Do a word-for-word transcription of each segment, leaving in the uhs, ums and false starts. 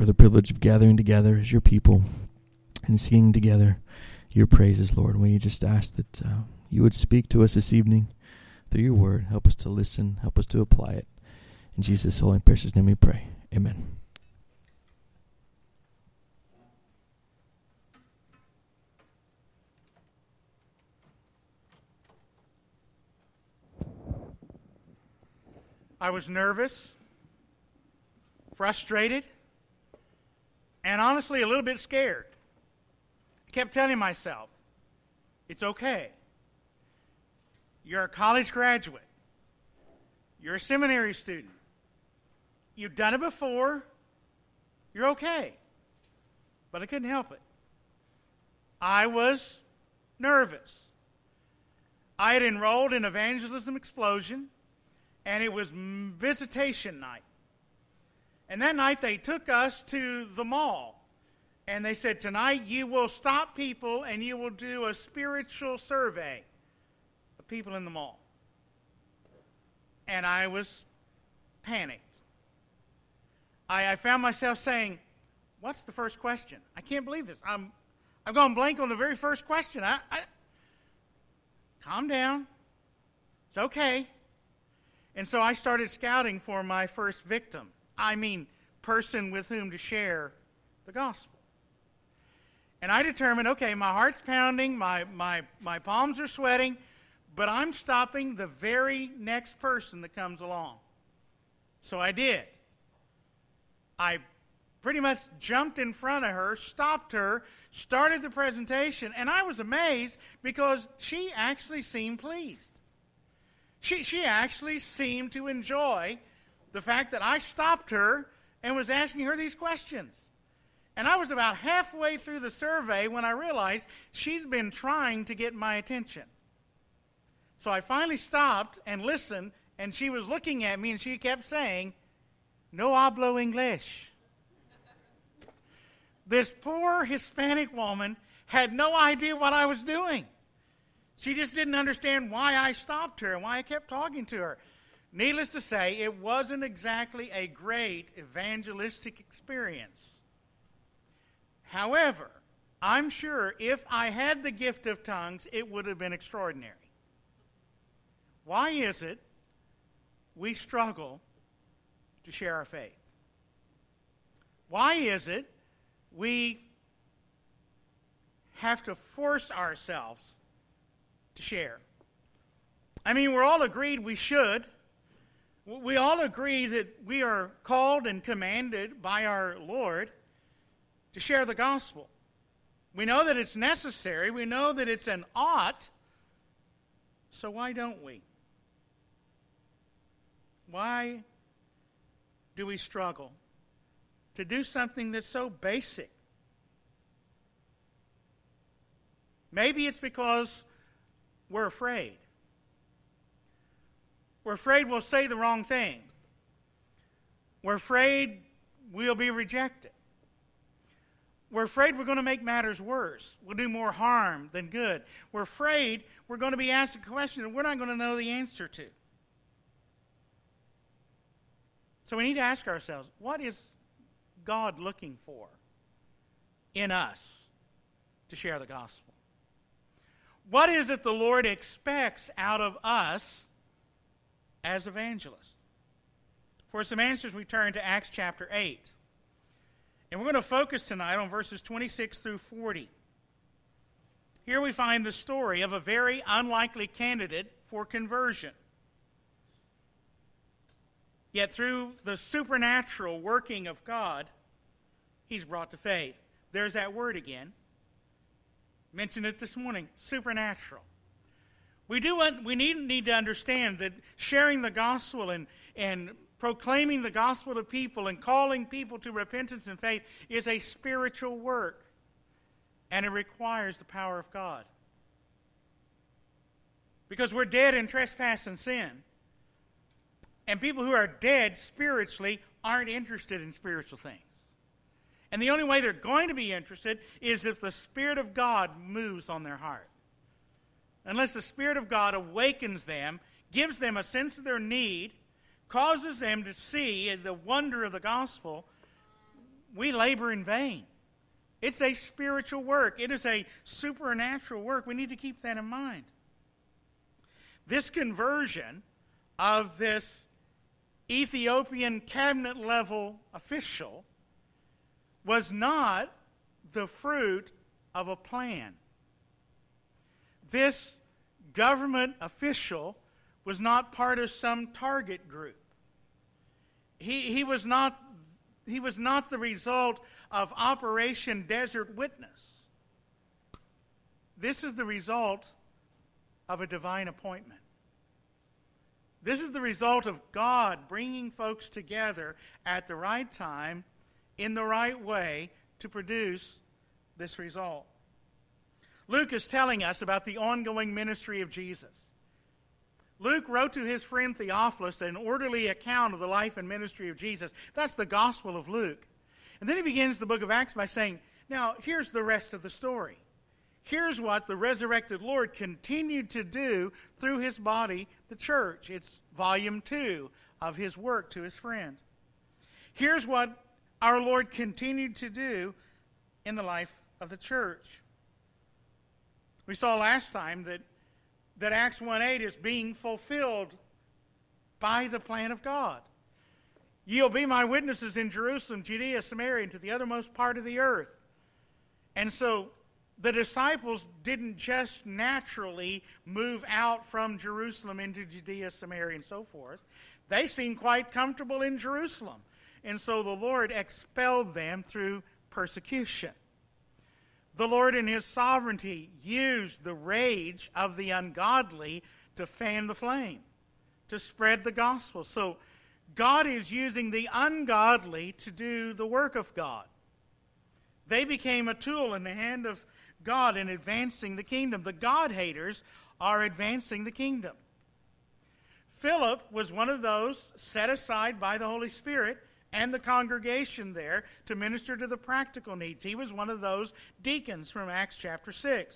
for the privilege of gathering together as your people and singing together your praises, Lord. We just ask that uh, you would speak to us this evening through your word. Help us to listen. Help us to apply it. In Jesus' holy and precious name we pray. Amen. I was nervous, frustrated, and honestly a little bit scared. I kept telling myself, it's okay. You're a college graduate. You're a seminary student. You've done it before. You're okay. But I couldn't help it. I was nervous. I had enrolled in Evangelism Explosion, and it was visitation night. And that night they took us to the mall. And they said, tonight you will stop people and you will do a spiritual survey of people in the mall. And I was panicked. I, I found myself saying, what's the first question? I can't believe this. I'm, I've gone blank on the very first question. I, I, calm down. It's okay. And so I started scouting for my first victim. I mean, person with whom to share the gospel. And I determined, okay, my heart's pounding, my, my, my palms are sweating, but I'm stopping the very next person that comes along. So I did. I pretty much jumped in front of her, stopped her, started the presentation, and I was amazed because she actually seemed pleased. She, she actually seemed to enjoy the fact that I stopped her and was asking her these questions. And I was about halfway through the survey when I realized she's been trying to get my attention. So I finally stopped and listened, and she was looking at me, and she kept saying, "No hablo English." This poor Hispanic woman had no idea what I was doing. She just didn't understand why I stopped her and why I kept talking to her. Needless to say, it wasn't exactly a great evangelistic experience. However, I'm sure if I had the gift of tongues, it would have been extraordinary. Why is it we struggle to share our faith? Why is it we have to force ourselves to share? I mean, we're all agreed we should. We all agree that we are called and commanded by our Lord to share the gospel. We know that it's necessary. We know that it's an ought. So why don't we? Why do we struggle to do something that's so basic? Maybe it's because we're afraid. We're afraid we'll say the wrong thing. We're afraid we'll be rejected. We're afraid we're going to make matters worse. We'll do more harm than good. We're afraid we're going to be asked a question that we're not going to know the answer to. So we need to ask ourselves, what is God looking for in us to share the gospel? What is it the Lord expects out of us as evangelists? For some answers, we turn to Acts chapter eight. And we're going to focus tonight on verses twenty-six through forty. Here we find the story of a very unlikely candidate for conversion. Yet through the supernatural working of God, he's brought to faith. There's that word again. Mentioned it this morning, supernatural. We do want, we need, need to understand that sharing the gospel and, and proclaiming the gospel to people and calling people to repentance and faith is a spiritual work. And it requires the power of God. Because we're dead in trespass and sin. And people who are dead spiritually aren't interested in spiritual things. And the only way they're going to be interested is if the Spirit of God moves on their heart. Unless the Spirit of God awakens them, gives them a sense of their need, causes them to see the wonder of the gospel, we labor in vain. It's a spiritual work. It is a supernatural work. We need to keep that in mind. This conversion of this Ethiopian cabinet-level official was not the fruit of a plan. This government official was not part of some target group. He, he, was not, he was not the result of Operation Desert Witness. This is the result of a divine appointment. This is the result of God bringing folks together at the right time, in the right way, to produce this result. Luke is telling us about the ongoing ministry of Jesus. Luke wrote to his friend Theophilus an orderly account of the life and ministry of Jesus. That's the Gospel of Luke. And then he begins the book of Acts by saying, now, here's the rest of the story. Here's what the resurrected Lord continued to do through his body, the church. It's volume two of his work to his friend. Here's what our Lord continued to do in the life of the church. We saw last time that, that Acts one eight is being fulfilled by the plan of God. You'll be my witnesses in Jerusalem, Judea, Samaria, and to the uttermost part of the earth. And so the disciples didn't just naturally move out from Jerusalem into Judea, Samaria, and so forth. They seemed quite comfortable in Jerusalem. And so the Lord expelled them through persecution. The Lord in his sovereignty used the rage of the ungodly to fan the flame, to spread the gospel. So God is using the ungodly to do the work of God. They became a tool in the hand of God in advancing the kingdom. The God-haters are advancing the kingdom. Philip was one of those set aside by the Holy Spirit and the congregation there to minister to the practical needs. He was one of those deacons from Acts chapter six.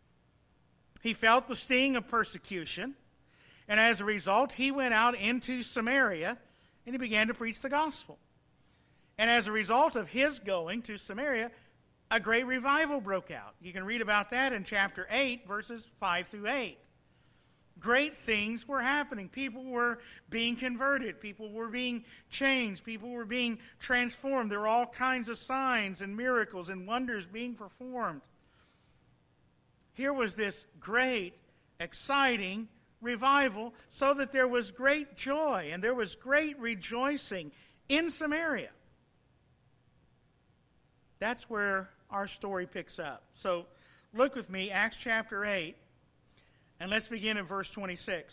He felt the sting of persecution, and as a result, he went out into Samaria and he began to preach the gospel. And as a result of his going to Samaria, a great revival broke out. You can read about that in chapter eight, verses five through eight. Great things were happening. People were being converted. People were being changed. People were being transformed. There were all kinds of signs and miracles and wonders being performed. Here was this great, exciting revival, so that there was great joy and there was great rejoicing in Samaria. That's where our story picks up. So look with me, Acts chapter eight, and let's begin in verse twenty-six.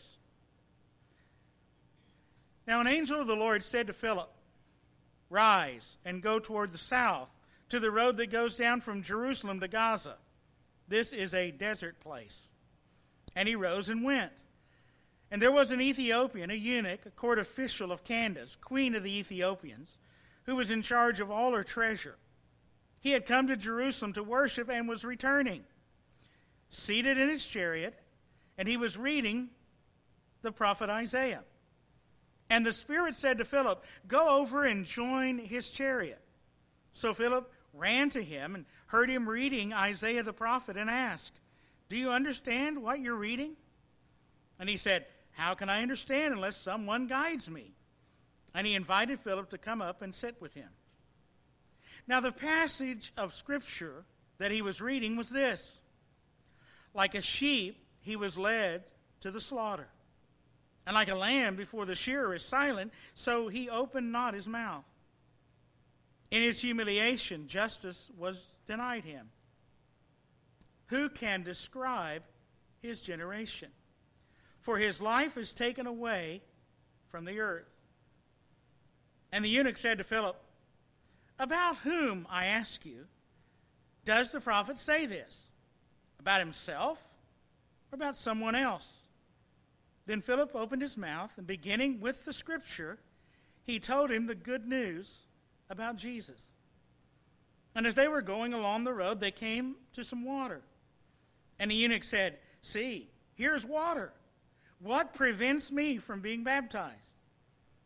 Now an angel of the Lord said to Philip, "Rise and go toward the south, to the road that goes down from Jerusalem to Gaza. This is a desert place." And he rose and went. And there was an Ethiopian, a eunuch, a court official of Candace, queen of the Ethiopians, who was in charge of all her treasure. He had come to Jerusalem to worship and was returning, seated in his chariot, and he was reading the prophet Isaiah. And the Spirit said to Philip, "Go over and join his chariot." So Philip ran to him and heard him reading Isaiah the prophet and asked, "Do you understand what you're reading?" And he said, "How can I understand unless someone guides me?" And he invited Philip to come up and sit with him. Now the passage of Scripture that he was reading was this: "Like a sheep he was led to the slaughter, and like a lamb before the shearer is silent, so he opened not his mouth. In his humiliation justice was denied him. Who can describe his generation? For his life is taken away from the earth." And the eunuch said to Philip, "About whom, I ask you, does the prophet say this? About himself or about someone else?" Then Philip opened his mouth, and beginning with the Scripture, he told him the good news about Jesus. And as they were going along the road, they came to some water. And the eunuch said, "See, here's water. What prevents me from being baptized?"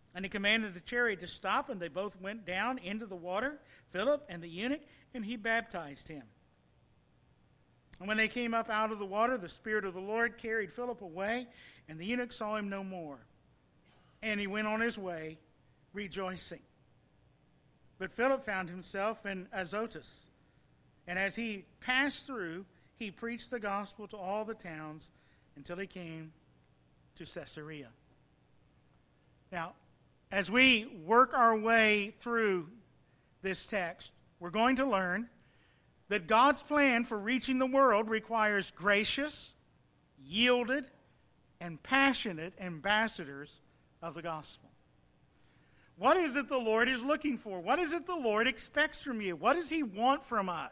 And he commanded the chariot to stop, and they both went down into the water, Philip and the eunuch, and he baptized him. And when they came up out of the water, the Spirit of the Lord carried Philip away, and the eunuch saw him no more. And he went on his way, rejoicing. But Philip found himself in Azotus, and as he passed through, he preached the gospel to all the towns until he came to Caesarea. Now, as we work our way through this text, we're going to learn that God's plan for reaching the world requires gracious, yielded, and passionate ambassadors of the gospel. What is it the Lord is looking for? What is it the Lord expects from you? What does he want from us?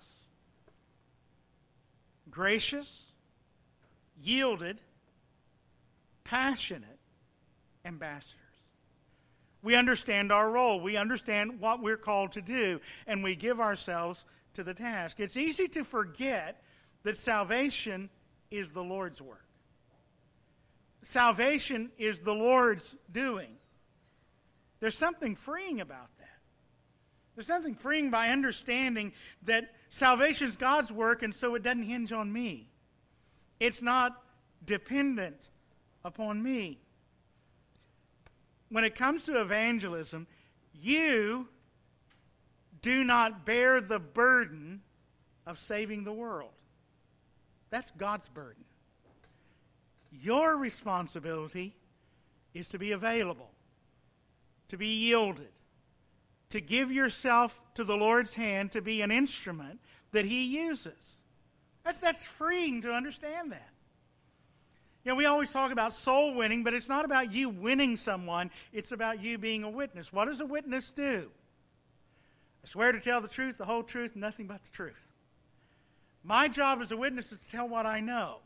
Gracious, yielded, passionate ambassadors. We understand our role. We understand what we're called to do, and we give ourselves to the task. It's easy to forget that salvation is the Lord's work. Salvation is the Lord's doing. There's something freeing about that. There's something freeing by understanding that salvation is God's work, and so it doesn't hinge on me. It's not dependent upon me. When it comes to evangelism, you do not bear the burden of saving the world. That's God's burden. Your responsibility is to be available, to be yielded, to give yourself to the Lord's hand, to be an instrument that he uses. That's, that's freeing to understand that. You know, we always talk about soul winning, but it's not about you winning someone. It's about you being a witness. What does a witness do? I swear to tell the truth, the whole truth, and nothing but the truth. My job as a witness is to tell what I know.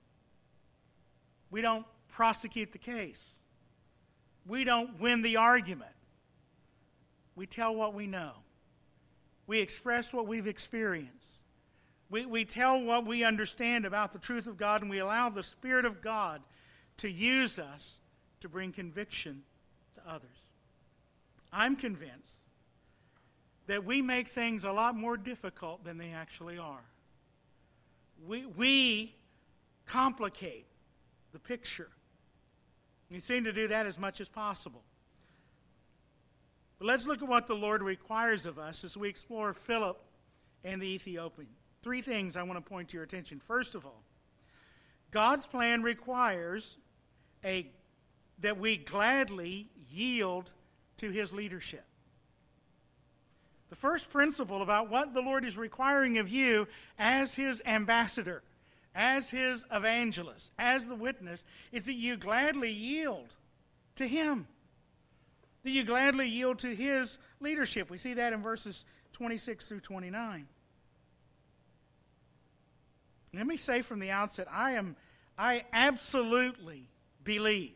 We don't prosecute the case. We don't win the argument. We tell what we know. We express what we've experienced. We, we tell what we understand about the truth of God, and we allow the Spirit of God to use us to bring conviction to others. I'm convinced that we make things a lot more difficult than they actually are. We, we complicate the picture. We seem to do that as much as possible. But let's look at what the Lord requires of us as we explore Philip and the Ethiopian. Three things I want to point to your attention. First of all, God's plan requires a that we gladly yield to his leadership. The first principle about what the Lord is requiring of you as his ambassador, as his evangelist, as the witness, is that you gladly yield to him. That you gladly yield to his leadership. We see that in verses twenty-six through twenty-nine. Let me say from the outset, I am, I absolutely believe,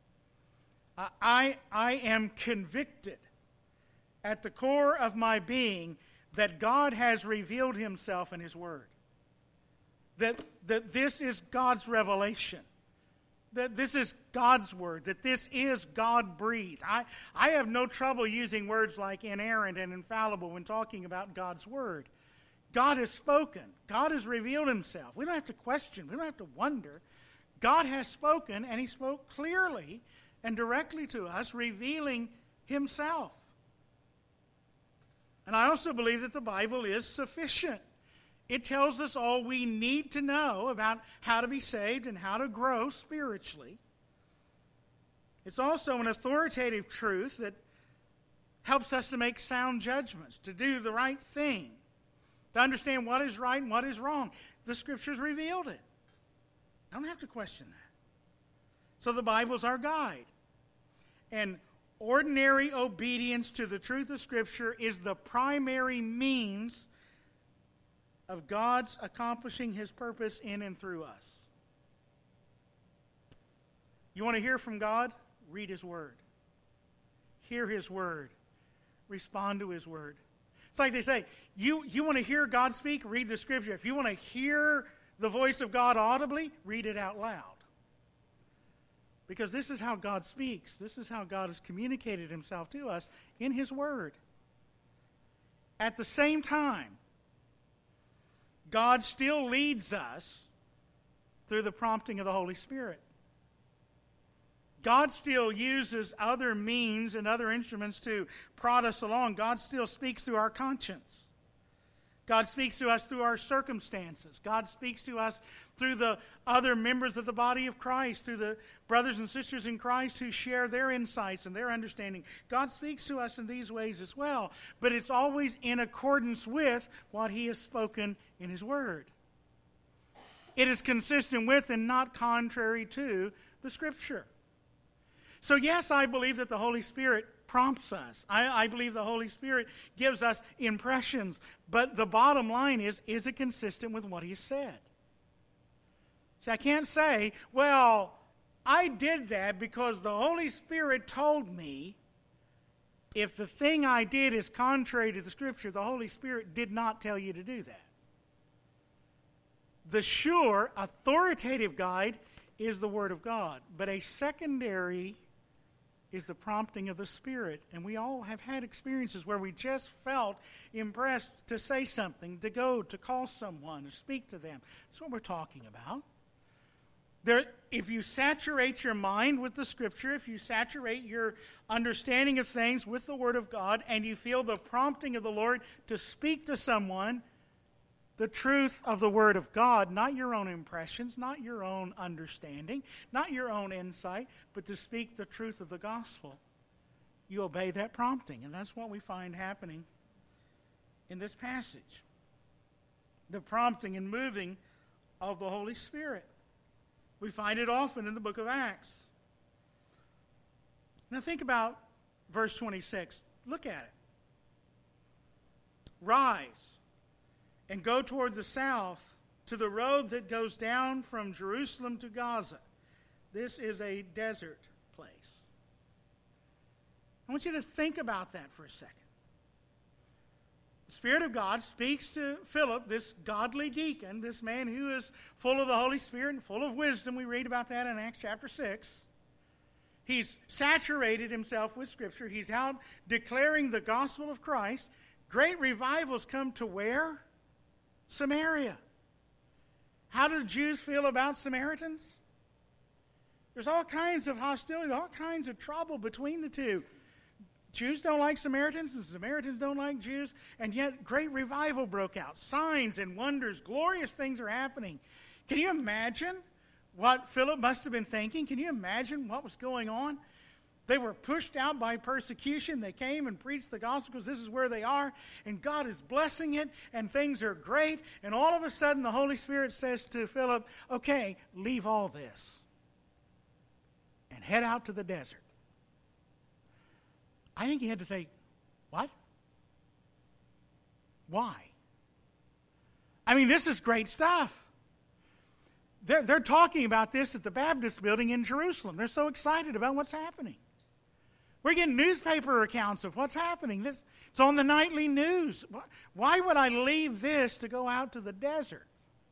I, I am convicted at the core of my being that God has revealed himself in his word. That, that this is God's revelation. That this is God's word. That this is God-breathed. I, I have no trouble using words like inerrant and infallible when talking about God's word. God has spoken. God has revealed himself. We don't have to question. We don't have to wonder. God has spoken, and he spoke clearly and directly to us, revealing himself. And I also believe that the Bible is sufficient. It tells us all we need to know about how to be saved and how to grow spiritually. It's also an authoritative truth that helps us to make sound judgments, to do the right thing, to understand what is right and what is wrong. The Scriptures revealed it. I don't have to question that. So the Bible's our guide. And ordinary obedience to the truth of Scripture is the primary means of God's accomplishing his purpose in and through us. You want to hear from God? Read his word. Hear his word. Respond to his word. It's like they say, you, you want to hear God speak? Read the Scripture. If you want to hear the voice of God audibly, read it out loud. Because this is how God speaks. This is how God has communicated himself to us in his word. At the same time, God still leads us through the prompting of the Holy Spirit. God still uses other means and other instruments to prod us along. God still speaks through our conscience. God speaks to us through our circumstances. God speaks to us through the other members of the body of Christ, through the brothers and sisters in Christ who share their insights and their understanding. God speaks to us in these ways as well, but it's always in accordance with what he has spoken in his word. It is consistent with and not contrary to the Scripture. So yes, I believe that the Holy Spirit prompts us. I, I believe the Holy Spirit gives us impressions. But the bottom line is, is it consistent with what he said? See, I can't say, well, I did that because the Holy Spirit told me. If the thing I did is contrary to the Scripture, the Holy Spirit did not tell you to do that. The sure, authoritative guide is the Word of God. But a secondary is the prompting of the Spirit. And we all have had experiences where we just felt impressed to say something, to go, to call someone, to speak to them. That's what we're talking about. There, if you saturate your mind with the Scripture, if you saturate your understanding of things with the Word of God, and you feel the prompting of the Lord to speak to someone the truth of the Word of God, not your own impressions, not your own understanding, not your own insight, but to speak the truth of the gospel, you obey that prompting. And that's what we find happening in this passage. The prompting and moving of the Holy Spirit. We find it often in the book of Acts. Now think about verse twenty-six. Look at it. Rise and go toward the south to the road that goes down from Jerusalem to Gaza. This is a desert place. I want you to think about that for a second. The Spirit of God speaks to Philip, this godly deacon, this man who is full of the Holy Spirit and full of wisdom. We read about that in Acts chapter six. He's saturated himself with Scripture. He's out declaring the gospel of Christ. Great revivals come to where? Samaria. How do the Jews feel about Samaritans? There's all kinds of hostility, all kinds of trouble between the two. Jews don't like Samaritans, and Samaritans don't like Jews, and yet great revival broke out. Signs and wonders, glorious things are happening. Can you imagine what Philip must have been thinking? Can you imagine what was going on? They were pushed out by persecution. They came and preached the gospel because this is where they are, and God is blessing it, and things are great. And all of a sudden, the Holy Spirit says to Philip, okay, leave all this and head out to the desert. I think he had to think, what? Why? I mean, this is great stuff. They're, they're talking about this at the Baptist building in Jerusalem. They're so excited about what's happening. We're getting newspaper accounts of what's happening. This, it's on the nightly news. Why would I leave this to go out to the desert?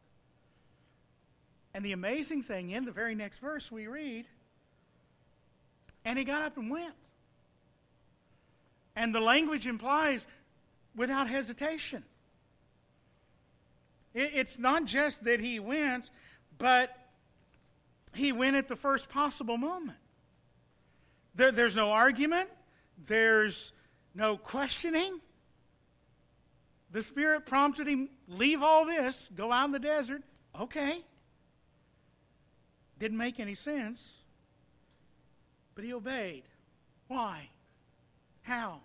And the amazing thing, in the very next verse we read, and he got up and went. And the language implies without hesitation. It, it's not just that he went, but he went at the first possible moment. There, there's no argument. There's no questioning. The Spirit prompted him, leave all this, go out in the desert. Okay. Didn't make any sense. But he obeyed. Why? How?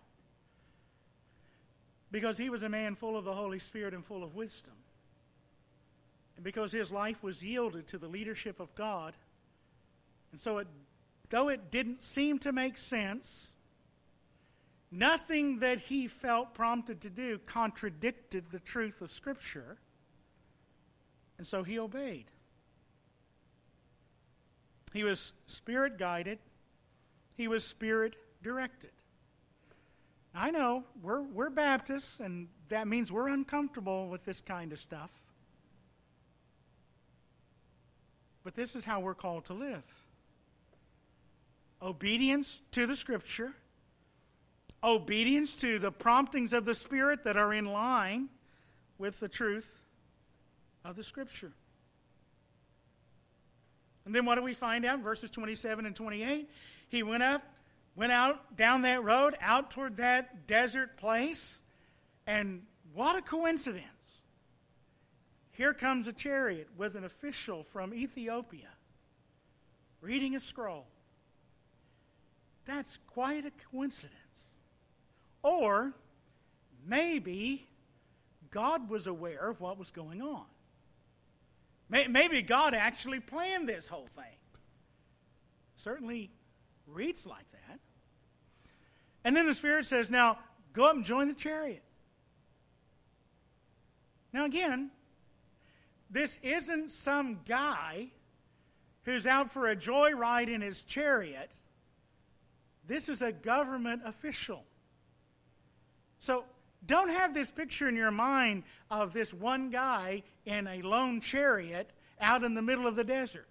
Because he was a man full of the Holy Spirit and full of wisdom. And because his life was yielded to the leadership of God. And so it Though it didn't seem to make sense, nothing that he felt prompted to do contradicted the truth of Scripture. And so he obeyed. He was Spirit-guided. He was Spirit-directed. I know, we're, we're Baptists, and that means we're uncomfortable with this kind of stuff. But this is how we're called to live. obedience to the Scripture, obedience to the promptings of the Spirit that are in line with the truth of the Scripture. And then what do we find out? Verses twenty-seven and twenty-eight. He went up, went out down that road, out toward that desert place. And what a coincidence. Here comes a chariot with an official from Ethiopia reading a scroll. That's quite a coincidence. Or maybe God was aware of what was going on. Maybe God actually planned this whole thing. Certainly reads like that. And then the Spirit says, now go up and join the chariot. Now again, this isn't some guy who's out for a joyride in his chariot. This is a government official. So don't have this picture in your mind of this one guy in a lone chariot out in the middle of the desert.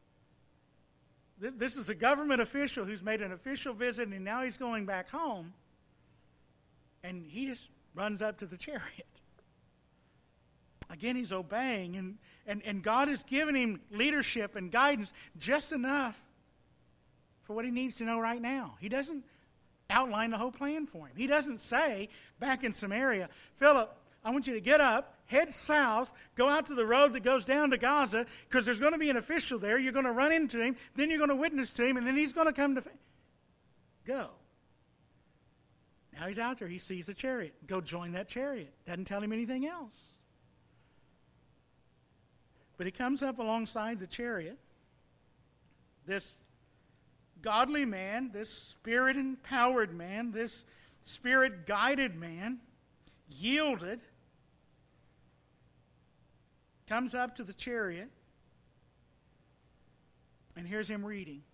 This is a government official who's made an official visit, and now he's going back home, and he just runs up to the chariot. Again, he's obeying, and, and, and God has given him leadership and guidance just enough for what he needs to know right now. He doesn't outline the whole plan for him. He doesn't say back in Samaria, Philip, I want you to get up, head south, go out to the road that goes down to Gaza, because there's going to be an official there. You're going to run into him, then you're going to witness to him, and then he's going to come to... Go. Now he's out there. He sees the chariot. Go join that chariot. Doesn't tell him anything else. But he comes up alongside the chariot. This godly man, this Spirit-empowered man, this Spirit-guided man, yielded, comes up to the chariot, and here's him reading.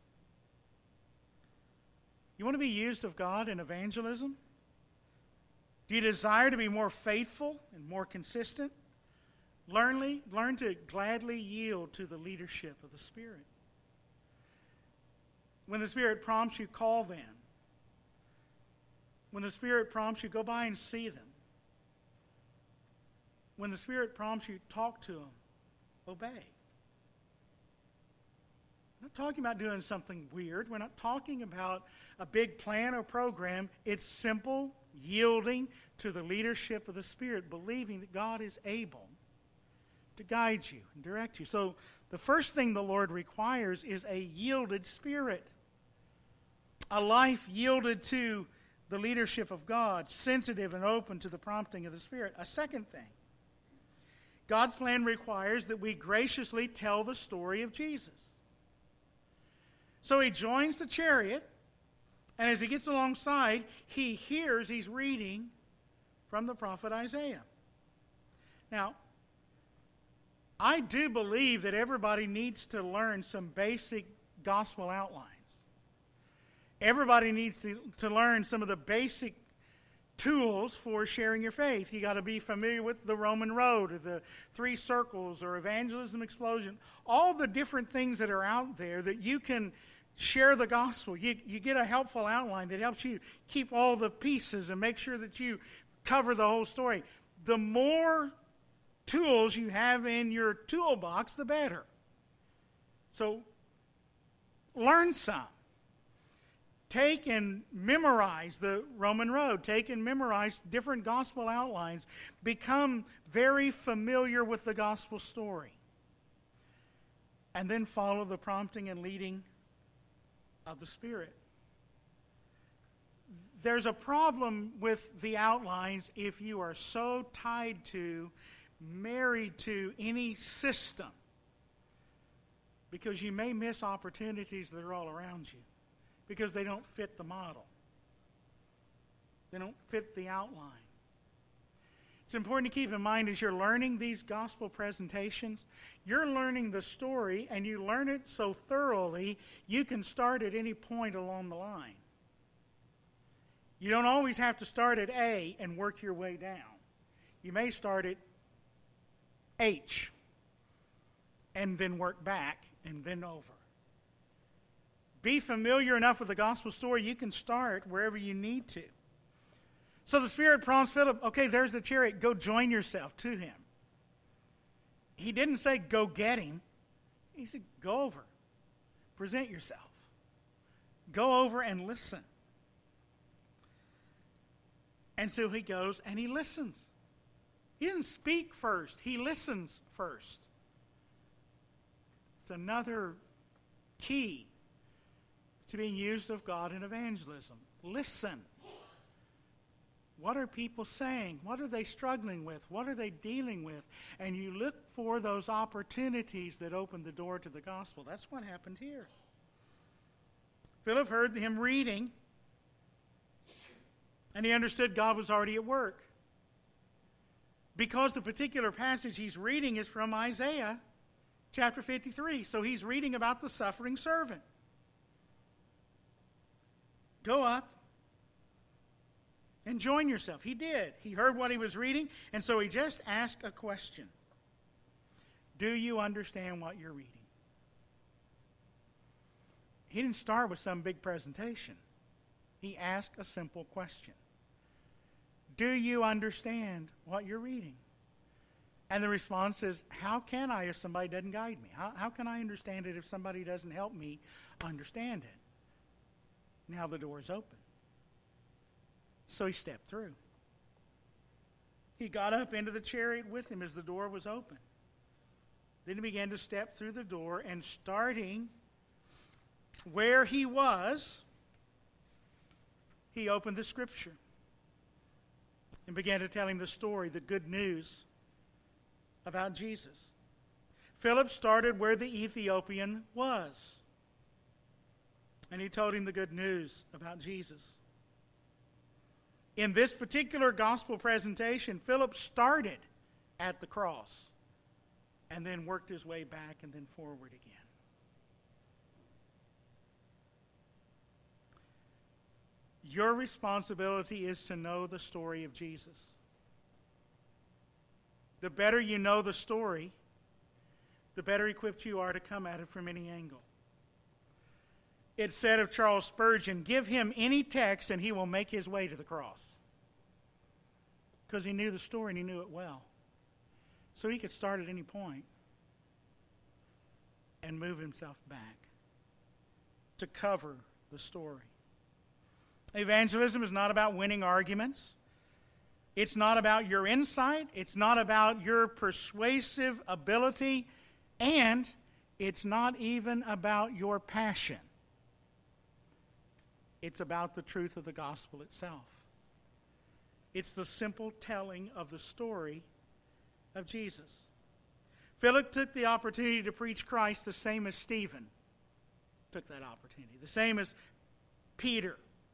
You want to be used of God in evangelism? Do you desire to be more faithful and more consistent? Learn, learn to gladly yield to the leadership of the Spirit. When the Spirit prompts you, call them. When the Spirit prompts you, go by and see them. When the Spirit prompts you, talk to them. Obey. We're not talking about doing something weird. We're not talking about a big plan or program. It's simple yielding to the leadership of the Spirit, believing that God is able to guide you and direct you. So the first thing the Lord requires is a yielded spirit. A life yielded to the leadership of God, sensitive and open to the prompting of the Spirit. A second thing, God's plan requires that we graciously tell the story of Jesus. So he joins the chariot, and as he gets alongside, he hears, he's reading from the prophet Isaiah. Now, I do believe that everybody needs to learn some basic gospel outlines. Everybody needs to, to learn some of the basic tools for sharing your faith. You got to be familiar with the Roman road, or the three circles, or evangelism explosion. All the different things that are out there that you can share the gospel. You, you get a helpful outline that helps you keep all the pieces and make sure that you cover the whole story. The more tools you have in your toolbox, the better. So learn some. Take and memorize the Roman road. Take and memorize different gospel outlines. Become very familiar with the gospel story. And then follow the prompting and leading of the Spirit. There's a problem with the outlines if you are so tied to, married to any system, because you may miss opportunities that are all around you because they don't fit the model. They don't fit the outline. It's important to keep in mind as you're learning these gospel presentations, you're learning the story, and you learn it so thoroughly you can start at any point along the line. You don't always have to start at A and work your way down. You may start at H and then work back and then over. be familiar enough with the gospel story, you can start wherever you need to. So the Spirit prompts Philip, okay, there's the chariot. Go join yourself to him. He didn't say go get him. He said go over. Present yourself. Go over and listen. And so he goes and he listens. He didn't speak first. He listens first. It's another key to being used of God in evangelism. Listen. What are people saying? What are they struggling with? What are they dealing with? And you look for those opportunities that open the door to the gospel. That's what happened here. Philip heard him reading, and he understood God was already at work. Because the particular passage he's reading is from Isaiah chapter fifty-three. So he's reading about the suffering servant. Go up and join yourself. He did. He heard what he was reading, and so he just asked a question. Do you understand what you're reading? He didn't start with some big presentation. He asked a simple question. Do you understand what you're reading? And the response is, how can I if somebody doesn't guide me? How, how can I understand it if somebody doesn't help me understand it? Now the door is open. So he stepped through. He got up into the chariot with him as the door was open. Then he began to step through the door, and starting where he was, he opened the scripture and began to tell him the story, the good news about Jesus. Philip started where the Ethiopian was, and he told him the good news about Jesus. In this particular gospel presentation, Philip started at the cross and then worked his way back and then forward again. Your responsibility is to know the story of Jesus. The better you know the story, the better equipped you are to come at it from any angle. It said of Charles Spurgeon, give him any text and he will make his way to the cross. Because he knew the story and he knew it well. So he could start at any point and move himself back to cover the story. Evangelism is not about winning arguments. It's not about your insight. It's not about your persuasive ability. And it's not even about your passion. It's about the truth of the gospel itself. It's the simple telling of the story of Jesus. Philip took the opportunity to preach Christ the same as Stephen took that opportunity. The same as Peter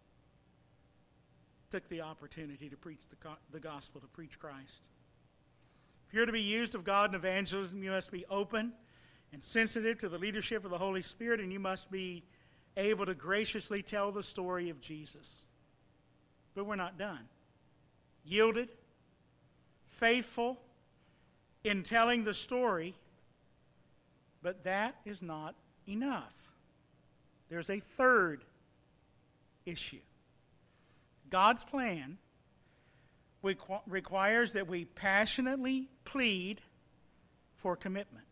took the opportunity to preach the, the gospel, to preach Christ. If you're to be used of God in evangelism, you must be open and sensitive to the leadership of the Holy Spirit, and you must be able to graciously tell the story of Jesus. But we're not done. Yielded, faithful in telling the story, but that is not enough. There's a third issue. God's plan requ- requires that we passionately plead for commitment.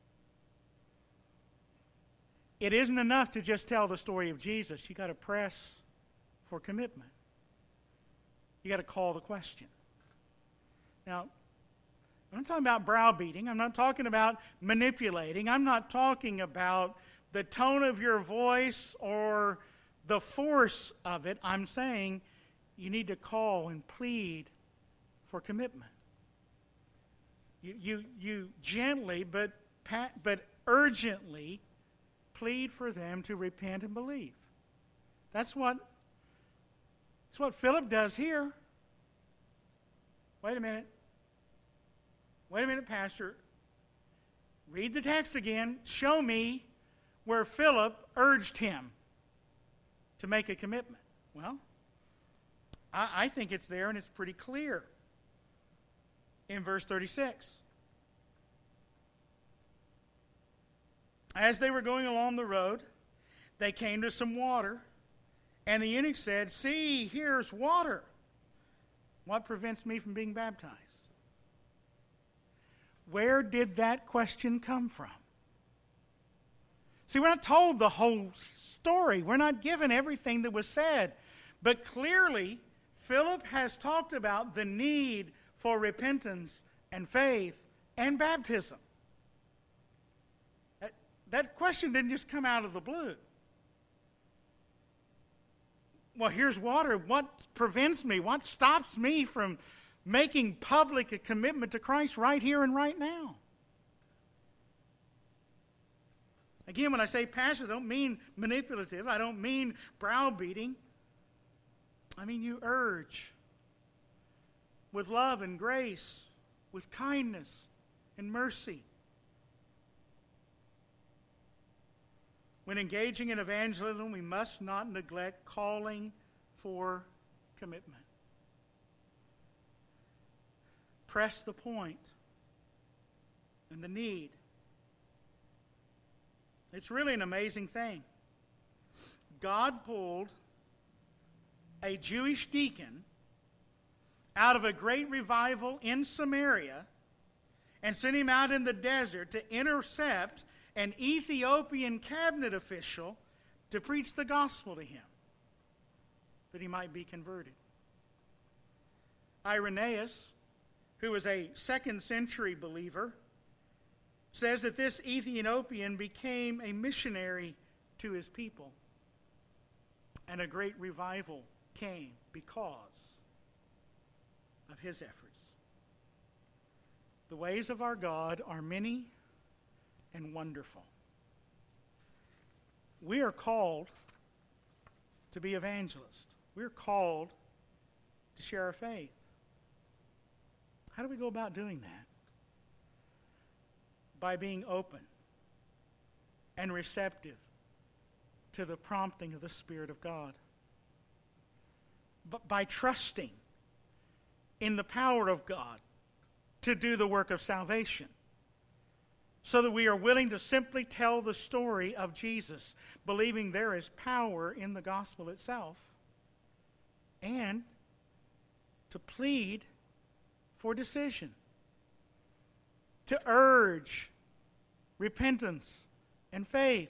It isn't enough to just tell the story of Jesus. You've got to press for commitment. You've got to call the question. Now, I'm not talking about browbeating. I'm not talking about manipulating. I'm not talking about the tone of your voice or the force of it. I'm saying you need to call and plead for commitment. You, you, you gently but, but urgently plead for them to repent and believe. That's what, that's what Philip does here. Wait a minute. Wait a minute, Pastor. Read the text again. Show me where Philip urged him to make a commitment. Well, I, I think it's there and it's pretty clear. In verse thirty-six. As they were going along the road, They came to some water, and the eunuch said, "See, here's water. What prevents me from being baptized?" Where did that question come from? See, we're not told the whole story. We're not given everything that was said. But clearly, Philip has talked about the need for repentance and faith and baptism. That, that question didn't just come out of the blue. Well, here's water. What prevents me? What stops me from making public a commitment to Christ right here and right now? Again, when I say passion, I don't mean manipulative. I don't mean browbeating. I mean you urge with love and grace, with kindness and mercy. When engaging in evangelism, we must not neglect calling for commitment. Press the point and the need. It's really an amazing thing. God pulled a Jewish deacon out of a great revival in Samaria and sent him out in the desert to intercept an Ethiopian cabinet official to preach the gospel to him, that he might be converted. Irenaeus, who was a second century believer, says that this Ethiopian became a missionary to his people, and a great revival came because of his efforts. The ways of our God are many and wonderful. We are called to be evangelists. We're called to share our faith. How do we go about doing that? By being open and receptive to the prompting of the Spirit of God. But by trusting in the power of God to do the work of salvation, so that we are willing to simply tell the story of Jesus, believing there is power in the gospel itself, and to plead for decision, to urge repentance and faith.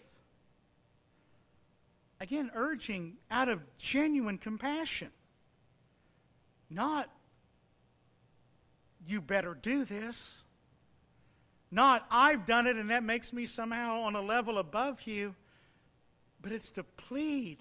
Again, urging out of genuine compassion, not you better do this. Not, I've done it and that makes me somehow on a level above you. But it's to plead.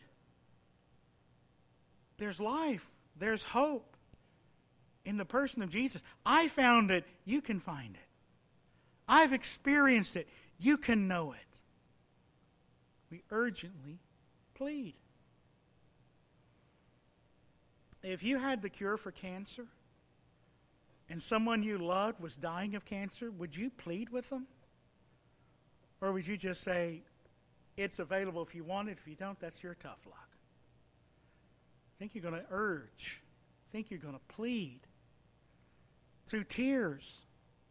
There's life. There's hope in the person of Jesus. I found it. You can find it. I've experienced it. You can know it. We urgently plead. If you had the cure for cancer, and someone you loved was dying of cancer, would you plead with them? Or would you just say, it's available if you want it, if you don't, that's your tough luck? I think you're going to urge. I think you're going to plead through tears.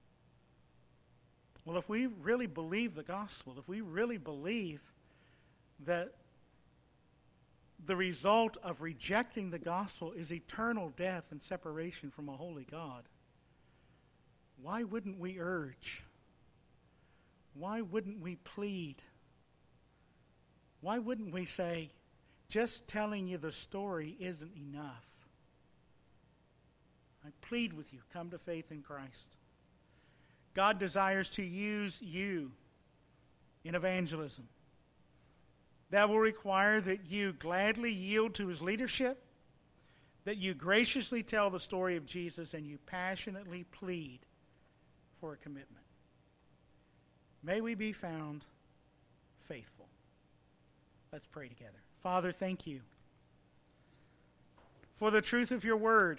Well, if we really believe the gospel, if we really believe that the result of rejecting the gospel is eternal death and separation from a holy God, why wouldn't we urge? Why wouldn't we plead? Why wouldn't we say, just telling you the story isn't enough? I plead with you, come to faith in Christ. God desires to use you in evangelism. That will require that you gladly yield to his leadership, that you graciously tell the story of Jesus, and you passionately plead for a commitment. May we be found faithful. Let's pray together. Father, thank you for the truth of your word.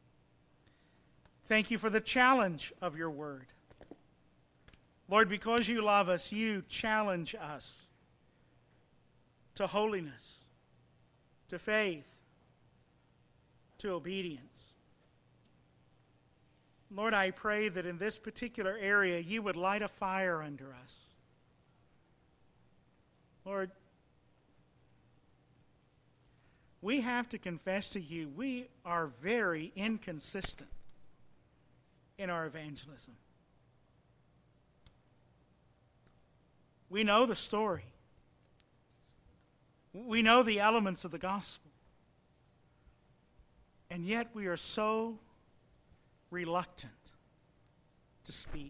Thank you for the challenge of your word. Lord, because you love us, you challenge us to holiness, to faith, to obedience. Lord, I pray that in this particular area you would light a fire under us. Lord, we have to confess to you we are very inconsistent in our evangelism. We know the story. We know the elements of the gospel. And yet we are so reluctant to speak.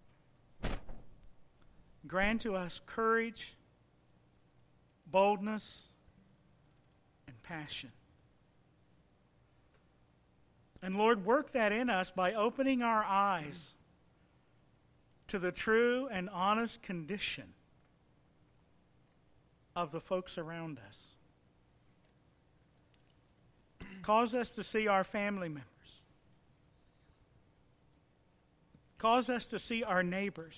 Grant to us courage, boldness, and passion. And Lord, work that in us by opening our eyes to the true and honest condition of the folks around us. Cause us to see our family members. Cause us to see our neighbors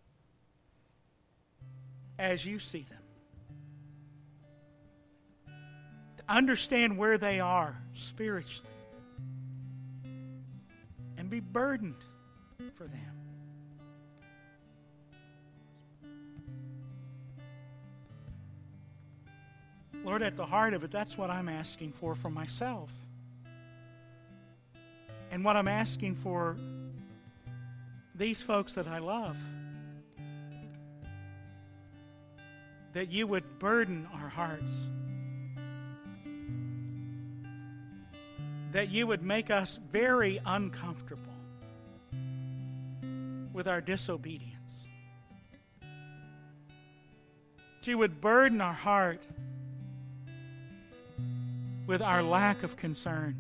as you see them. To understand where they are spiritually. And be burdened for them. Lord, at the heart of it, that's what I'm asking for for myself. And what I'm asking for these folks that I love. That you would burden our hearts. That you would make us very uncomfortable with our disobedience. That you would burden our heart with our lack of concern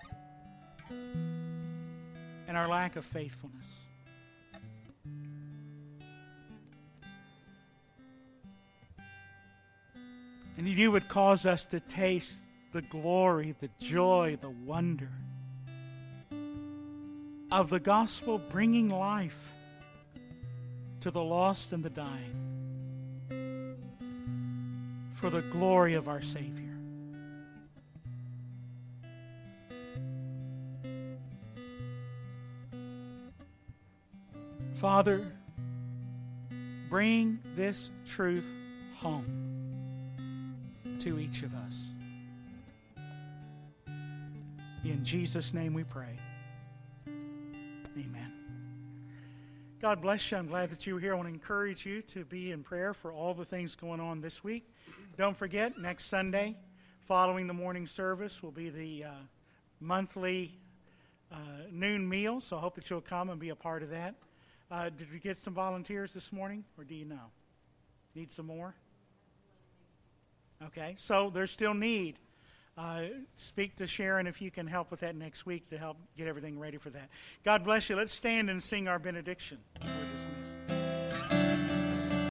and our lack of faithfulness. And you would cause us to taste the glory, the joy, the wonder of the gospel bringing life to the lost and the dying for the glory of our Savior. Father, bring this truth home to each of us. In Jesus' name we pray. Amen. God bless you. I'm glad that you were here. I want to encourage you to be in prayer for all the things going on this week. Don't forget, next Sunday, following the morning service, will be the uh, monthly uh, noon meal. So I hope that you'll come and be a part of that. Uh, did we get some volunteers this morning, or do you know? Need some more? Okay, so there's still need. Uh, speak to Sharon if you can help with that next week to help get everything ready for that. God bless you. Let's stand and sing our benediction.